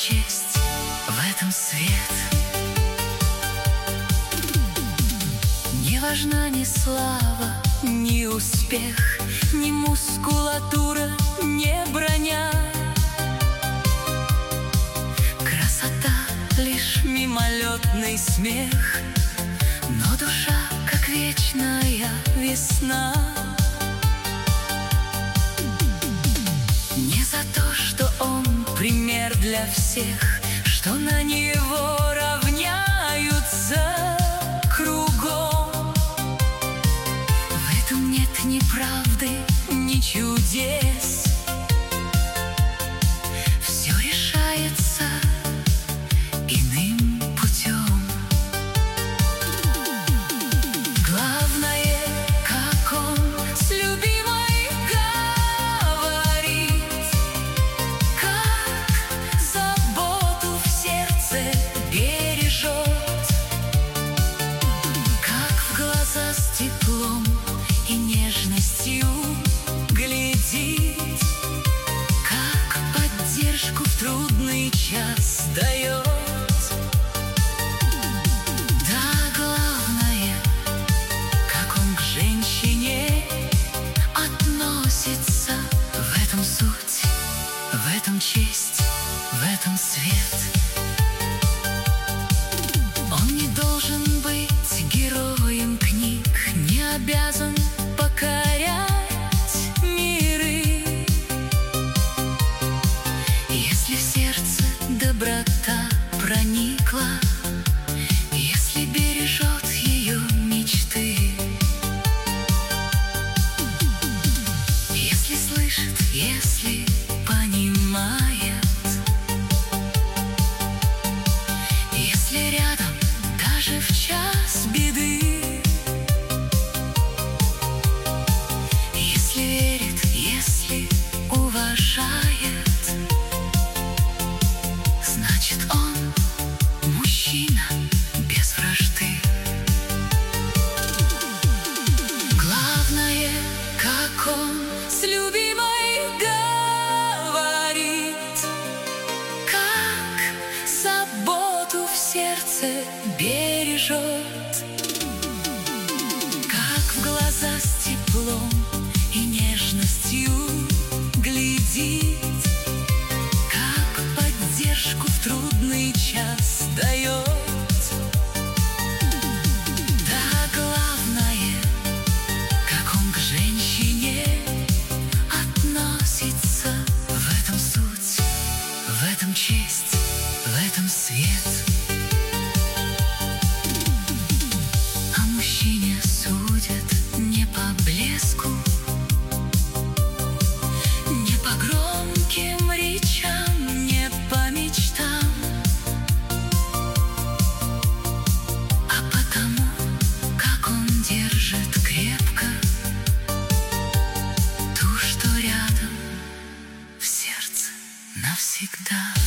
честь, в этом свет. Не важна ни слава, ни успех, ни мускулатура, ни броня. Красота — лишь мимолетный смех, но душа, как вечная весна. Не за то, что он пример для всех, что на него равняются кругом. В этом нет ни правды, ни чудес. Все решается иным путем. Главное, как он с любимой говорит, как заботу в сердце бережет, как в глаза с теплом и нежностью глядит, как поддержку в трудный час дает. Да, главное, как он к женщине относится. В этом суть, в этом честь, в этом свет. Он не должен быть героем книг, не обязан покорять миры. Если в сердце доброта проникла, если бережет ее мечты, если слышит, если понимает, если рядом даже в час беды, если верит, если уважает, значит он мужчина без вражды. Главное, как он с любимой говорит, как заботу в сердце бережет, как в глаза с теплом и нежностью глядит, как поддержку в трудный час дает. Да, главное, как он к женщине относится. В этом суть, в этом честь, в этом свет. О мужчине судят не по блеску, не по громким речам, не по мечтам, а потому, как он держит крепко ту, что рядом в сердце навсегда.